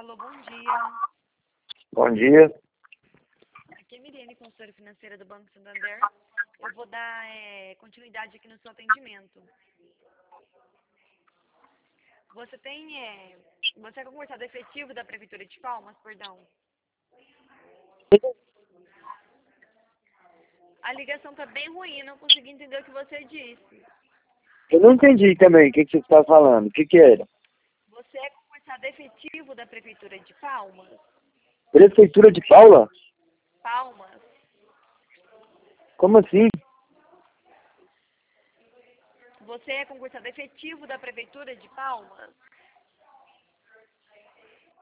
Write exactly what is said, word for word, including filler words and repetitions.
Alô, bom dia. Bom dia. Aqui é Miriane, consultora financeira do Banco Santander. Eu vou dar é, continuidade aqui no seu atendimento. Você tem, é, você é concursado efetivo da Prefeitura de Palmas, perdão? A ligação tá bem ruim, não consegui entender o que você disse. Eu não entendi também o que, que você está falando. O que, que era? Você é concursado efetivo da Prefeitura de Palmas? Prefeitura de Paula? Palmas? Como assim? Você é concursado efetivo da Prefeitura de Palmas?